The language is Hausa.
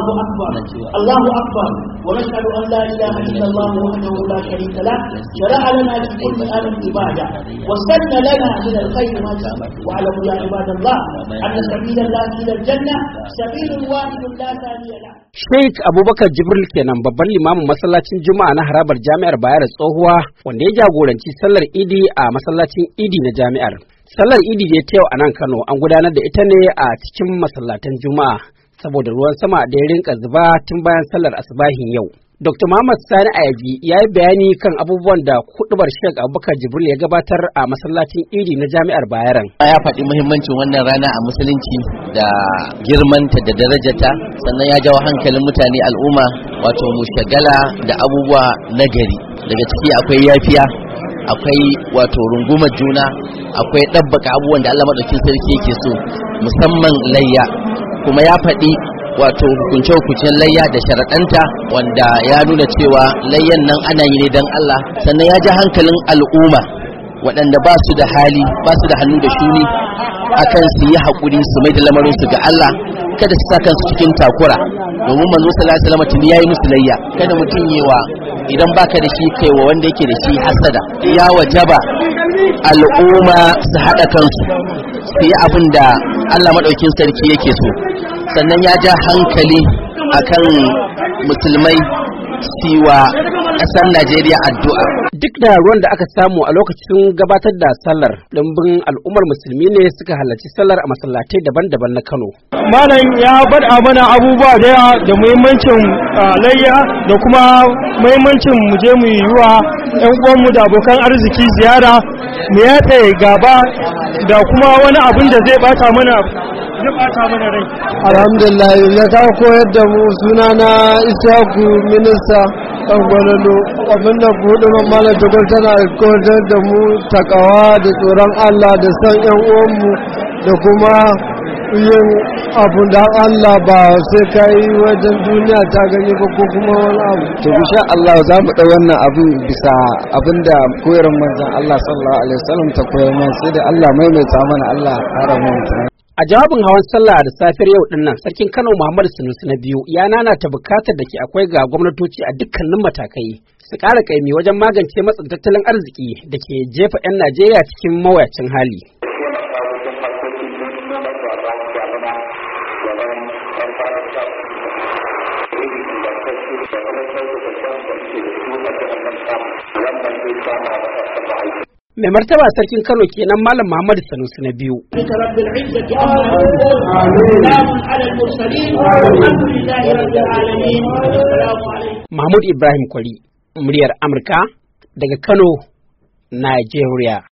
أكبر الله أكبر ونشهد أن لا إله إلا الله وحده لا شريك له شرع لنا في كل آن عبادة واستن لنا من الخير ما شاء واعلموا يا عباد الله أن سبيل الله إلى الجنة سبيل واحد لا ثاني له. Sheikh Abubakar Jibril kenan babban limamin masallacin Juma'a na harabar Jami'ar Bayero Tsohuwa wanda ya jagoranci sallar Idi a masallacin Idi na Jami'ar. Sallar Idi da ta yau a nan Kano an gudanar da ita ne a cikin masallatan Juma'a saboda ruwan sama da ya rinka zuba tun bayan sallar asubahin yau. Dr. Muhammad Sani Ayaji ya yi bayani kan abubuwan da hudubar Sheikh Abubakar Jibril ya gabatar a masallacin Idi na Jami'ar Bayero. Ya faɗi muhimmancin wannan rana a musulunci da girmanta da darajata, sannan ya jawo hankalin mutane al'umma wato mu shagala da abubuwa nagari. Daga ciki akwai yafiya, akwai wato rungumar juna, akwai ɗabbaka abubuwan da Allah madaukakin sarki yake so, musamman layya. Kuma ya faɗi wato hukunce-hukuncen layya da sharaɗanta wanda ya nuna cewa layyan nan ana yi ne don Allah. Sannan ya ji hankalin al'umma waɗanda ba su da hali, ba su da hannu da shuni akan su yi haƙuri su mai da lamarinsu ga Allah, kada su sa kansu cikin takura, domin manzo sallallahu alaihi wasallam tuni yayi musu layya. Kada mutum yewa idan baka da shi kai wa wanda yake da shi hasada. Ya wajaba al'umma su haɗa kansu su yi abin da Allah maɗaukin sarki yake so. Sannan ya ja hankali akan musulmai siwa ƙasar Najeriya addu'a. Duk da ruwan da aka samu a lokacin gabatar da sallar, ɗumbin al'ummar musulmi ne suka halarci sallar a masallatai daban-daban na Kano. Malam ya faɗa mana abubuwa da yawa da muhimmancin layya da kuma muhimmancin mu je mu yi wa ƴan uwanmu da abokan arziki ziyara, mu yaɗe gaba da kuma wani abin da zai bata mana rai. Alhamdulillah ya ta koyar da mu sunana Isaku minista ɗan gwalalo, abinda buɗe mamala da tana koyar da mu takawa da tsoron Allah da san ƴan uwanmu da kuma yin abun da Allah ba sai ka yi wajen duniya ta gani ba ko kuma wani abu. To insha Allah za mu ɗau wannan abin bisa abin da koyar manzon Allah sallallahu alaihi wasallam ta koyar mana, sai da Allah maimaita mana, Allah ƙara mu. A jawabin hawan sallah da safiyar yau din nan, Sarkin Kano Muhammadu Sanusi na biyu ya nanata bukatar da ke akwai ga gwamnatoci a dukkanin matakai su ƙara kaimi wajen magance matsin tattalin arziki da ke jefa 'yan Najeriya cikin mawuyacin hali. Mai martaba Sarkin Kano kenan Malam Muhammadu Sanusi na biyu. Mahmud Ibrahim Kwari, muryar Amurka daga Kano, Nigeria.